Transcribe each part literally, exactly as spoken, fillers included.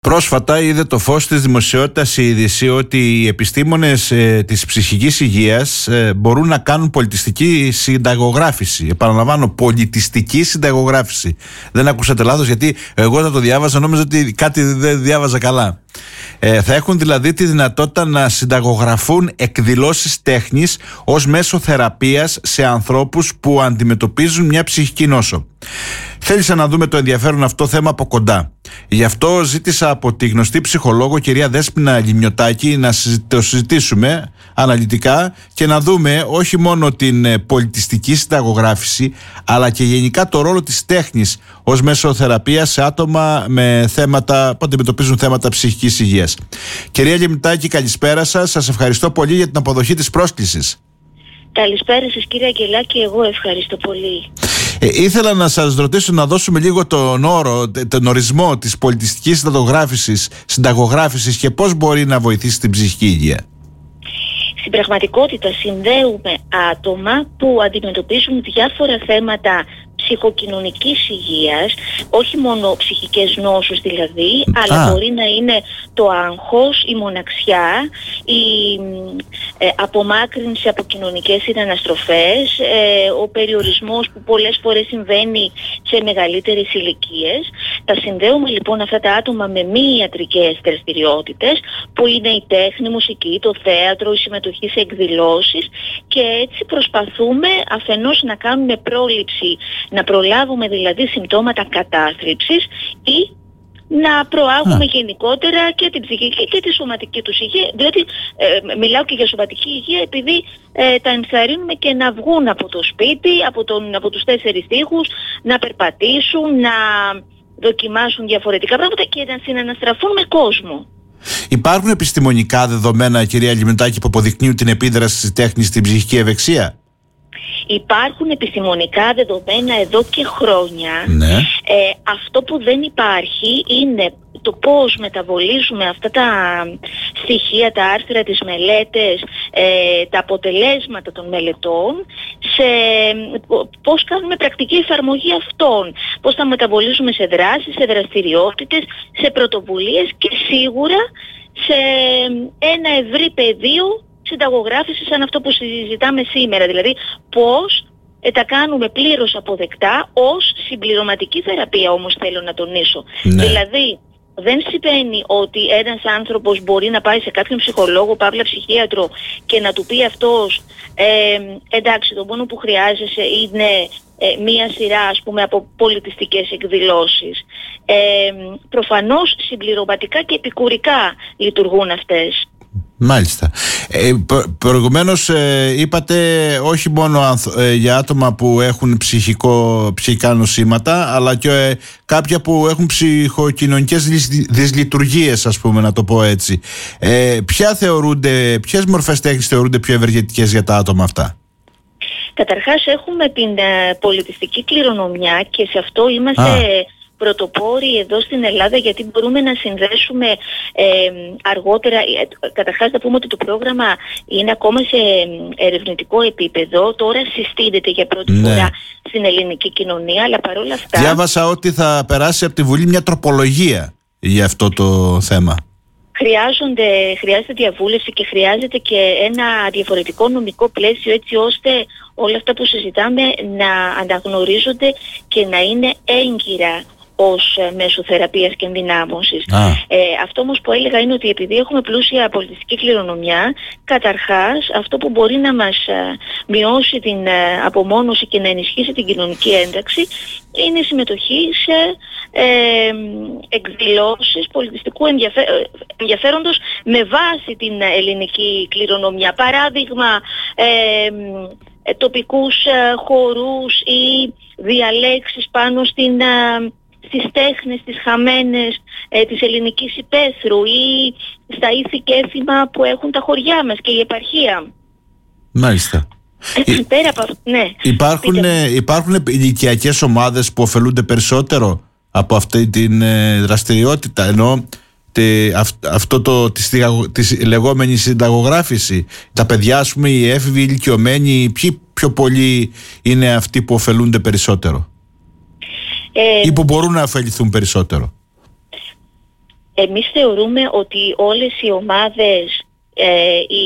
Πρόσφατα είδε το φως της δημοσιότητας η είδηση ότι οι επιστήμονες ε, της ψυχικής υγείας ε, μπορούν να κάνουν πολιτιστική συνταγογράφηση. Επαναλαμβάνω, πολιτιστική συνταγογράφηση. Δεν ακούσατε λάθος, γιατί εγώ θα το διάβαζα, νόμιζα ότι κάτι δεν διάβαζα καλά. Ε, θα έχουν δηλαδή τη δυνατότητα να συνταγογραφούν εκδηλώσεις τέχνης ως μέσο θεραπείας σε ανθρώπους που αντιμετωπίζουν μια ψυχική νόσο. Θέλησα να δούμε το ενδιαφέρον αυτό θέμα από κοντά. Γι' αυτό ζήτησα από τη γνωστή ψυχολόγο κυρία Δέσποινα Λιμνιωτάκη να το συζητήσουμε αναλυτικά και να δούμε όχι μόνο την πολιτιστική συνταγογράφηση, αλλά και γενικά το ρόλο της τέχνης ως μέσο θεραπείας σε άτομα με θέματα, που αντιμετωπίζουν θέματα ψυχικής υγείας. Κυρία Λιμνιωτάκη, καλησπέρα σας. Σας ευχαριστώ πολύ για την αποδοχή της πρόσκλησης. Καλησπέρα σας κύριε Αγγελάκη, εγώ ευχαριστώ πολύ. Ε, ήθελα να σας ρωτήσω να δώσουμε λίγο τον όρο, τον ορισμό της πολιτιστικής συνταγογράφησης, συνταγογράφησης και πώς μπορεί να βοηθήσει την ψυχική υγεία. Στην πραγματικότητα συνδέουμε άτομα που αντιμετωπίζουν διάφορα θέματα ψυχοκοινωνικής υγείας, όχι μόνο ψυχικές νόσους δηλαδή, αλλά Α. μπορεί να είναι το άγχος, η μοναξιά, η ε, απομάκρυνση από κοινωνικές συναναστροφές, ε, ο περιορισμός που πολλές φορές συμβαίνει σε μεγαλύτερες ηλικίες. Τα συνδέουμε λοιπόν αυτά τα άτομα με μη ιατρικές δραστηριότητες, που είναι η τέχνη, η μουσική, το θέατρο, η συμμετοχή σε εκδηλώσεις, και έτσι προσπαθούμε αφενός να κάνουμε πρόληψη, να προλάβουμε δηλαδή συμπτώματα κατάθλιψης, ή να προάγουμε Α. γενικότερα και την ψυχική και τη σωματική τους υγεία. Διότι ε, μιλάω και για σωματική υγεία επειδή ε, τα ενθαρρύνουμε και να βγουν από το σπίτι, από, τον, από τους τέσσερις τοίχους, να περπατήσουν, να δοκιμάσουν διαφορετικά πράγματα και να συναναστραφούν με κόσμο. Υπάρχουν επιστημονικά δεδομένα, κυρία Λιμνιωτάκη, που αποδεικνύουν την επίδραση της τέχνης στην ψυχική ευεξία? Υπάρχουν επιστημονικά δεδομένα εδώ και χρόνια. Ναι. Ε, αυτό που δεν υπάρχει είναι το πώς μεταβολίζουμε αυτά τα στοιχεία, τα άρθρα, τις μελέτες, ε, τα αποτελέσματα των μελετών, σε πώς κάνουμε πρακτική εφαρμογή αυτών, πώς τα μεταβολίζουμε σε δράσεις, σε δραστηριότητες, σε πρωτοβουλίες και σίγουρα σε ένα ευρύ πεδίο συνταγογράφηση σαν αυτό που συζητάμε σήμερα, δηλαδή πώς ε, τα κάνουμε πλήρως αποδεκτά ως συμπληρωματική θεραπεία, όμως θέλω να τονίσω. Ναι. Δηλαδή δεν σημαίνει ότι ένας άνθρωπος μπορεί να πάει σε κάποιον ψυχολόγο, παύλα ψυχίατρο, και να του πει αυτός ε, εντάξει, το μόνο που χρειάζεσαι είναι ε, μία σειρά, ας πούμε, από πολιτιστικές εκδηλώσεις. Ε, προφανώς συμπληρωματικά και επικουρικά λειτουργούν αυτές. Μάλιστα. Ε, προ, προηγουμένως ε, είπατε όχι μόνο ανθ, ε, για άτομα που έχουν ψυχικό, ψυχικά νοσήματα, αλλά και ε, κάποια που έχουν ψυχοκοινωνικές δυσλειτουργίες, ας πούμε, να το πω έτσι. Ε, ποια θεωρούνται, ποιες μορφές τέχνης θεωρούνται πιο ευεργετικές για τα άτομα αυτά? Καταρχάς έχουμε την ε, πολιτιστική κληρονομιά, και σε αυτό είμαστε Α. πρωτοπόροι εδώ στην Ελλάδα, γιατί μπορούμε να συνδέσουμε ε, αργότερα. Ε, καταρχάς να πούμε ότι το πρόγραμμα είναι ακόμα σε ερευνητικό επίπεδο. Τώρα συστήνεται για πρώτη ναι. φορά στην ελληνική κοινωνία, αλλά παρόλα αυτά... Διάβασα ότι θα περάσει από τη Βουλή μια τροπολογία για αυτό το θέμα. Χρειάζονται, χρειάζεται διαβούλευση και χρειάζεται και ένα διαφορετικό νομικό πλαίσιο, έτσι ώστε όλα αυτά που συζητάμε να αναγνωρίζονται και να είναι έγκυρα ως μέσο θεραπείας και ενδυνάμωσης. Ε, αυτό όμως που έλεγα είναι ότι επειδή έχουμε πλούσια πολιτιστική κληρονομιά, καταρχάς αυτό που μπορεί να μας μειώσει την απομόνωση και να ενισχύσει την κοινωνική ένταξη είναι η συμμετοχή σε ε, εκδηλώσεις πολιτιστικού ενδιαφέ, ενδιαφέροντος με βάση την ελληνική κληρονομιά. Παράδειγμα, ε, ε, τοπικούς ε, χορούς ή διαλέξεις πάνω στην... Ε, στις τέχνες, τις χαμένες ε, της ελληνικής υπαίθρου, ή στα ήθη και έθιμα που έχουν τα χωριά μας και η επαρχία. Μάλιστα. Πέρα από αυτό, ναι. Υπάρχουν, υπάρχουν ηλικιακές ομάδες που ωφελούνται περισσότερο από αυτή την ε, δραστηριότητα, ενώ τε, αυ, αυτό το, τη, τη λεγόμενη συνταγογράφηση, τα παιδιά, ας πούμε, οι έφηβοι, οι ηλικιωμένοι, ποιοι πιο πολλοί είναι αυτοί που ωφελούνται περισσότερο? Ε, ή που μπορούν να ωφεληθούν περισσότερο? Εμείς θεωρούμε ότι όλες οι ομάδες, ε, οι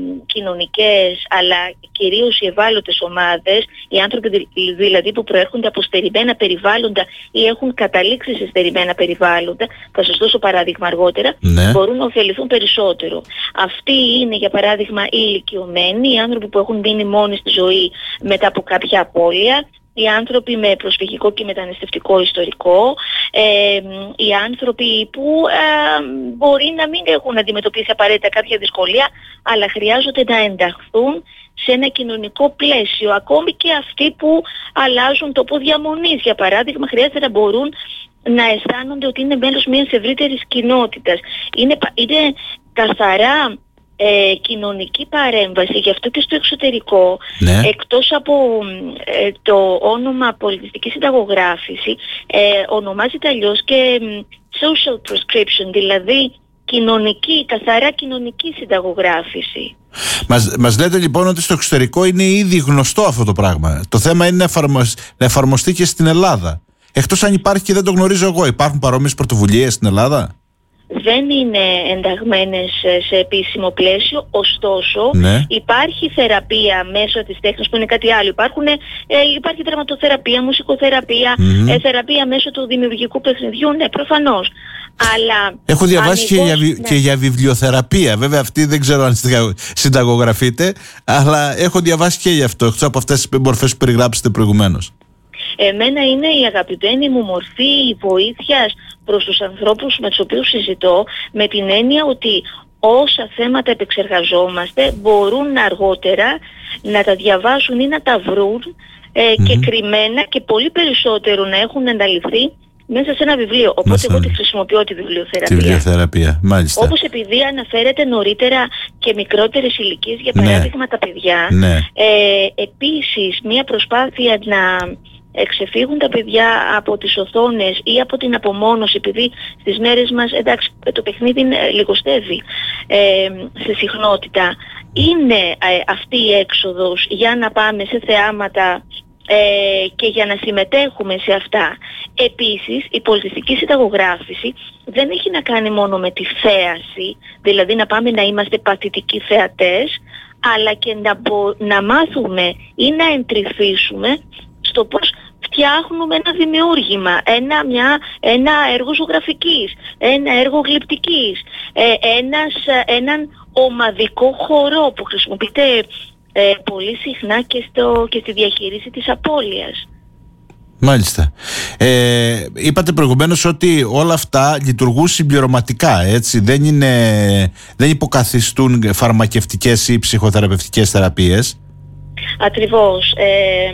κοινωνικές, αλλά κυρίως οι ευάλωτες ομάδες, οι άνθρωποι δηλαδή που προέρχονται από στερημένα περιβάλλοντα ή έχουν καταλήξει σε στερημένα περιβάλλοντα, θα σας δώσω παράδειγμα αργότερα, ναι. μπορούν να ωφεληθούν περισσότερο. Αυτοί είναι για παράδειγμα οι ηλικιωμένοι, οι άνθρωποι που έχουν μείνει μόνοι στη ζωή μετά από κάποια απώλεια, οι άνθρωποι με προσφυγικό και μεταναστευτικό ιστορικό, ε, οι άνθρωποι που ε, μπορεί να μην έχουν αντιμετωπίσει απαραίτητα κάποια δυσκολία, αλλά χρειάζονται να ενταχθούν σε ένα κοινωνικό πλαίσιο. Ακόμη και αυτοί που αλλάζουν τόπο διαμονής, για παράδειγμα, χρειάζεται να μπορούν να αισθάνονται ότι είναι μέλος μιας ευρύτερης κοινότητας. Είναι, είναι καθαρά Ε, κοινωνική παρέμβαση, γι' αυτό και στο εξωτερικό, ναι. εκτός από ε, το όνομα πολιτιστική συνταγογράφηση, ε, ονομάζεται αλλιώς και social prescription, δηλαδή κοινωνική, καθαρά κοινωνική συνταγογράφηση. Μας, μας λέτε λοιπόν ότι στο εξωτερικό είναι ήδη γνωστό αυτό το πράγμα. Το θέμα είναι να, εφαρμοσ, να εφαρμοστεί και στην Ελλάδα. Εκτός αν υπάρχει και δεν το γνωρίζω εγώ, υπάρχουν παρόμοιες πρωτοβουλίες στην Ελλάδα? Δεν είναι ενταγμένες σε επίσημο πλαίσιο, ωστόσο ναι. υπάρχει θεραπεία μέσω της τέχνης που είναι κάτι άλλο. Υπάρχουν, ε, υπάρχει δραματοθεραπεία, μουσικοθεραπεία, mm-hmm. ε, θεραπεία μέσω του δημιουργικού παιχνιδιού, ναι, προφανώς. Αλλά έχω διαβάσει ανοιχώς, και, για, ναι. και για βιβλιοθεραπεία. Βέβαια αυτή δεν ξέρω αν συνταγογραφείτε, αλλά έχω διαβάσει και γι' αυτό, εκτός από αυτές τις μορφές που περιγράψετε προηγουμένως. Εμένα είναι η αγαπημένη μου μορφή βοήθειας προς τους ανθρώπους με τους οποίους συζητώ, με την έννοια ότι όσα θέματα επεξεργαζόμαστε μπορούν αργότερα να τα διαβάσουν ή να τα βρουν ε, mm-hmm. και κρυμμένα και πολύ περισσότερο να έχουν αναλυθεί μέσα σε ένα βιβλίο. Οπότε μέσα... εγώ τη χρησιμοποιώ τη βιβλιοθεραπεία. Τη βιβλιοθεραπεία, μάλιστα. Όπως επειδή αναφέρεται νωρίτερα και μικρότερες ηλικίες, για παράδειγμα ναι. τα παιδιά, ναι. ε, επίσης μια προσπάθεια να εξεφύγουν τα παιδιά από τις οθόνες ή από την απομόνωση, επειδή στις μέρες μας, εντάξει, το παιχνίδι λιγοστεύει ε, σε συχνότητα, είναι ε, αυτή η έξοδος για να πάμε σε θεάματα ε, και για να συμμετέχουμε σε αυτά. Επίσης, η πολιτιστική συνταγογράφηση δεν έχει να κάνει μόνο με τη θέαση, δηλαδή να πάμε να είμαστε παθητικοί θεατές, αλλά και να, μπο, να μάθουμε ή να εντρυφήσουμε στο πώς φτιάχνουμε ένα δημιούργημα, ένα, μια, ένα έργο ζωγραφικής, ένα έργο γλυπτικής, ε, ένας, έναν ομαδικό χορό που χρησιμοποιείται ε, πολύ συχνά και, στο, και στη διαχείριση της απώλειας. Μάλιστα. Ε, είπατε προηγουμένως ότι όλα αυτά λειτουργούν συμπληρωματικά, έτσι, δεν, είναι, δεν υποκαθιστούν φαρμακευτικές ή ψυχοθεραπευτικές θεραπείες. Ακριβώς. Ε,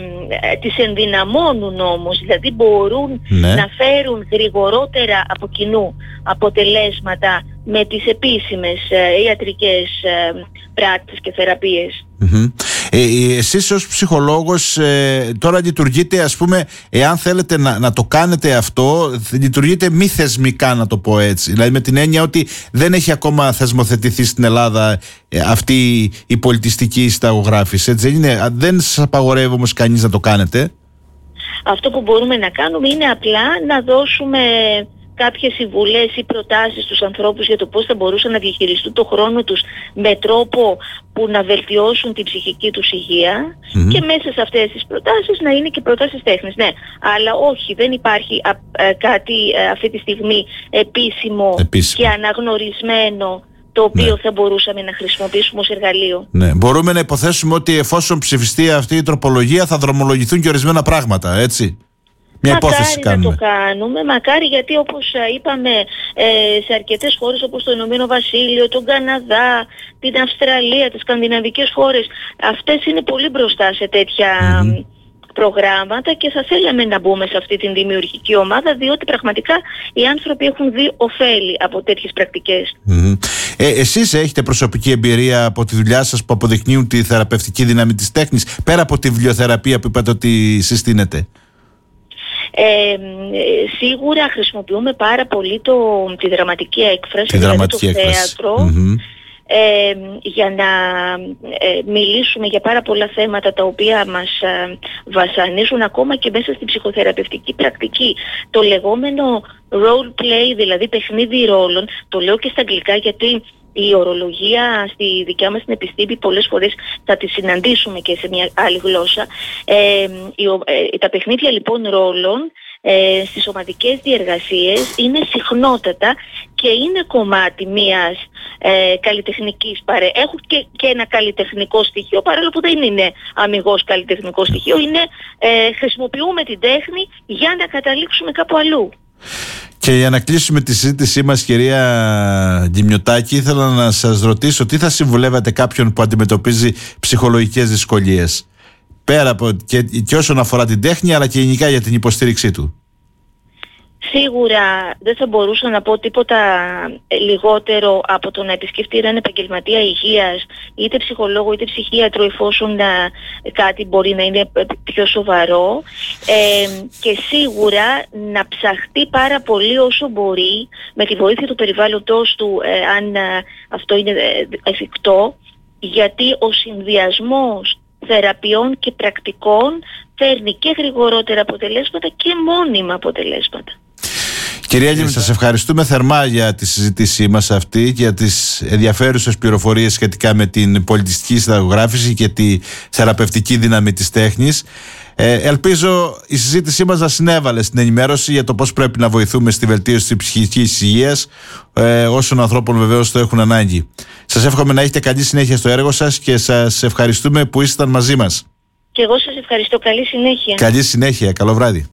ε, τις ενδυναμώνουν όμως, δηλαδή μπορούν ναι. να φέρουν γρηγορότερα από κοινού αποτελέσματα με τις επίσημες ε, ιατρικές ε, πράξεις και θεραπείες. Mm-hmm. Ε, εσείς ως ψυχολόγος ε, τώρα λειτουργείτε, ας πούμε, εάν θέλετε να, να το κάνετε αυτό, λειτουργείτε μη θεσμικά, να το πω έτσι, δηλαδή με την έννοια ότι δεν έχει ακόμα θεσμοθετηθεί στην Ελλάδα ε, αυτή η πολιτιστική συνταγογράφηση, έτσι δεν είναι? Δεν σας απαγορεύει όμως κανείς να το κάνετε? Αυτό που μπορούμε να κάνουμε είναι απλά να δώσουμε κάποιες συμβουλές ή προτάσεις στους ανθρώπους για το πώς θα μπορούσαν να διαχειριστούν το χρόνο τους με τρόπο που να βελτιώσουν την ψυχική τους υγεία mm-hmm. και μέσα σε αυτές τις προτάσεις να είναι και προτάσεις τέχνης. Ναι, αλλά όχι, δεν υπάρχει α, α, κάτι α, αυτή τη στιγμή επίσημο, επίσημο και αναγνωρισμένο, το οποίο ναι. θα μπορούσαμε να χρησιμοποιήσουμε ως εργαλείο. Ναι. Μπορούμε να υποθέσουμε ότι εφόσον ψηφιστεί αυτή η τροπολογία θα δρομολογηθούν και ορισμένα πράγματα, έτσι? Μια μακάρι να το κάνουμε, μακάρι, γιατί όπως είπαμε ε, σε αρκετές χώρες όπως το Ηνωμένο Βασίλειο, τον Καναδά, την Αυστραλία, τις σκανδιναβικές χώρες, αυτές είναι πολύ μπροστά σε τέτοια mm-hmm. προγράμματα και θα θέλαμε να μπούμε σε αυτή την δημιουργική ομάδα, διότι πραγματικά οι άνθρωποι έχουν δει ωφέλη από τέτοιες πρακτικές. Mm-hmm. Ε, εσείς έχετε προσωπική εμπειρία από τη δουλειά σας που αποδεικνύουν τη θεραπευτική δύναμη της τέχνης, πέρα από τη βιβλιοθεραπεία που είπατε ότι συστήνετε? Ε, σίγουρα χρησιμοποιούμε πάρα πολύ το, τη δραματική έκφραση, τη δηλαδή δραματική το έκφραση. θέατρο. Mm-hmm. ε, για να ε, μιλήσουμε για πάρα πολλά θέματα τα οποία μας ε, βασανίζουν ακόμα και μέσα στην ψυχοθεραπευτική πρακτική. Το λεγόμενο role play, δηλαδή παιχνίδι ρόλων, το λέω και στα αγγλικά γιατί η ορολογία στη δικιά μας την επιστήμη πολλές φορές θα τη συναντήσουμε και σε μια άλλη γλώσσα. Ε, η, ε, τα παιχνίδια λοιπόν ρόλων ε, στις σωματικές διεργασίες είναι συχνότατα και είναι κομμάτι μιας ε, καλλιτεχνικής παρέ. Έχουν και, και ένα καλλιτεχνικό στοιχείο, παρόλο που δεν είναι αμιγώς καλλιτεχνικό στοιχείο. Είναι, ε, χρησιμοποιούμε την τέχνη για να καταλήξουμε κάπου αλλού. Και για να κλείσουμε τη συζήτησή μας, κυρία Γκυμιωτάκη, ήθελα να σας ρωτήσω τι θα συμβουλεύατε κάποιον που αντιμετωπίζει ψυχολογικές δυσκολίες, πέρα από και, και όσον αφορά την τέχνη, αλλά και γενικά για την υποστήριξή του. Σίγουρα δεν θα μπορούσα να πω τίποτα λιγότερο από το να επισκεφτεί έναν επαγγελματία υγείας, είτε ψυχολόγο είτε ψυχίατρο, εφόσον να, κάτι μπορεί να είναι πιο σοβαρό, ε, και σίγουρα να ψαχτεί πάρα πολύ όσο μπορεί με τη βοήθεια του περιβάλλοντος του, ε, αν ε, αυτό είναι εφικτό, γιατί ο συνδυασμός θεραπείων και πρακτικών φέρνει και γρηγορότερα αποτελέσματα και μόνιμα αποτελέσματα. Κυρία Γκυμιωτάκη, σας ευχαριστούμε θερμά για τη συζήτησή μας αυτή και για τις ενδιαφέρουσες πληροφορίες σχετικά με την πολιτιστική συνταγογράφηση και τη θεραπευτική δύναμη της τέχνης. Ε, ελπίζω η συζήτησή μας να συνέβαλε στην ενημέρωση για το πώς πρέπει να βοηθούμε στη βελτίωση της ψυχικής υγείας ε, όσων ανθρώπων βεβαίως το έχουν ανάγκη. Σας εύχομαι να έχετε καλή συνέχεια στο έργο σας και σας ευχαριστούμε που ήσασταν μαζί μας. Και εγώ σας ευχαριστώ. Καλή συνέχεια. Καλή συνέχεια. Καλό βράδυ.